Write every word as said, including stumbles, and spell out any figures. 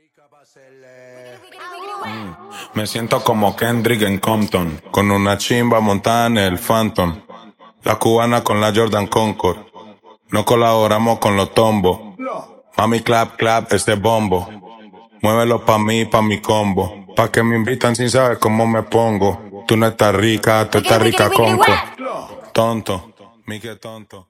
Mm, Me siento como Kendrick en Compton, con una chimba montada en el Phantom. La cubana con la Jordan Concord. No colaboramos con los tombos. Mami clap clap este bombo. Muévelo pa' mí, pa' mi combo. Pa' que me invitan sin saber cómo me pongo. Tú no estás rica, tú estás rica conco. Tonto, mi que tonto.